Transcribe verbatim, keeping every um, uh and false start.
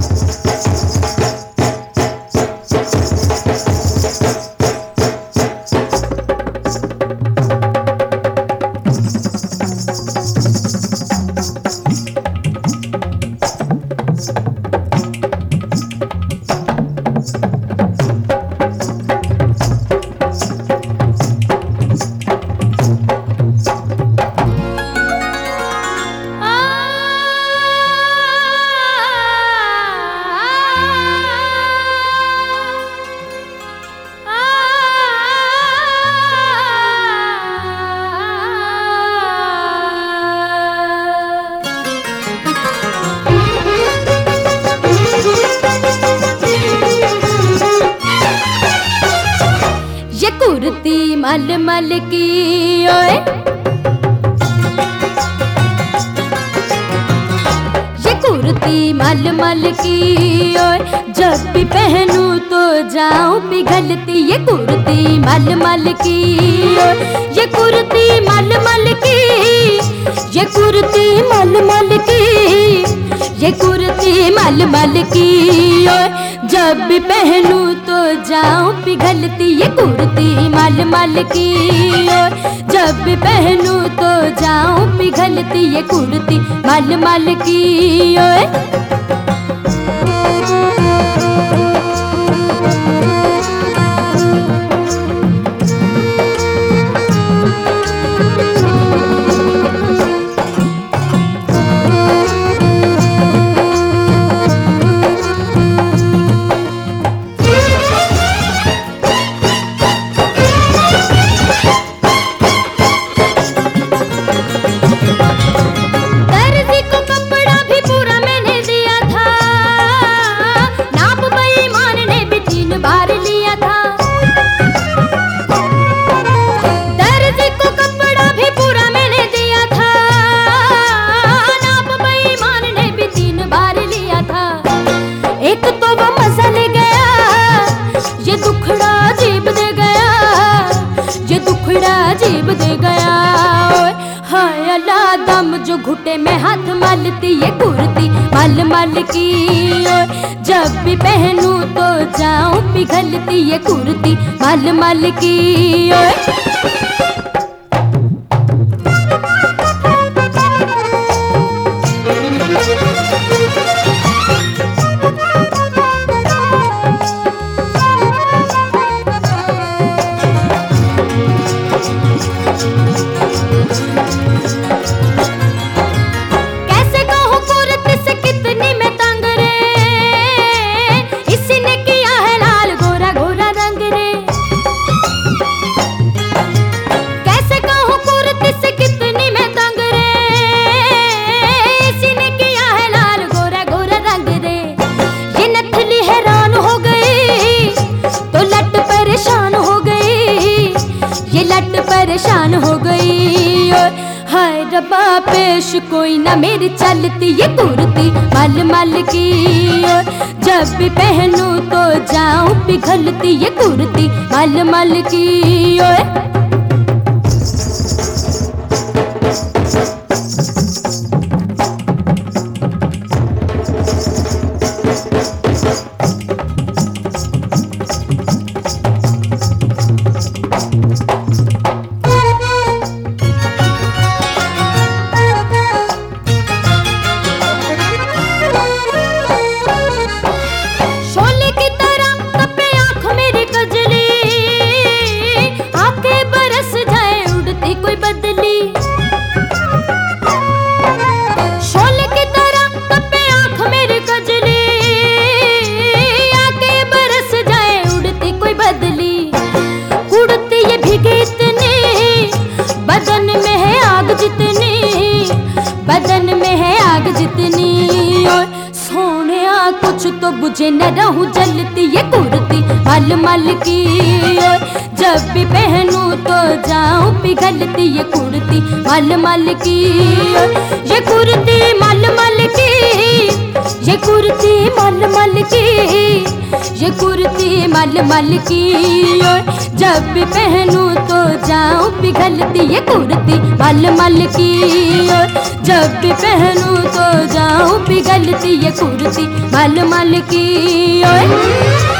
कुर्ती मल मल की ओए, ये कुर्ती मल मल की ओए, जब भी पहनूं तो जाऊं पिघलती। ये कुर्ती मल मल की ओए, ये कुर्ती मल मल की, ये कुर्ती मल मल की, ये कुर्ती मल मल की ओए, जब भी पहनूं तो जाऊं पिघलती। ये कुर्ती मल मल की ओए, जब भी पहनूं तो जाऊं पिघलती। ये कुर्ती मल मल की ओए। अजीब दे गया ओए, हाय अल्लाह दम जो घुटे में हाथ मलती। ये कुर्ती मल मल की ओए, जब भी पहनूं तो जाऊं पिघलती। ये कुर्ती मल मल की ओए। परेशान हो गई और हाय रब्बा पेश कोई ना मेरी चलती। ये कुर्ती मल मल की और जब भी पहनूं तो जाऊं पिघलती। ये कुर्ती मल मल की और बदन में है आग जितनी और सोनिया कुछ तो बुझे न रहूं जलती। ये कुर्ती मल मल की और जब भी पहनूं तो जाऊं पिघलती। ये कुर्ती मल मल की और ये कुर्ती मल मल की, ये कुर्ती मल मल की, ये कुर्ती मल मल की ओए जब भी पहनूं तो जाऊं पिघलती। ये कुर्ती मल मल की ओए जब भी पहनूं तो जाऊं पिघलती। ये कुर्ती मल मल की ओए।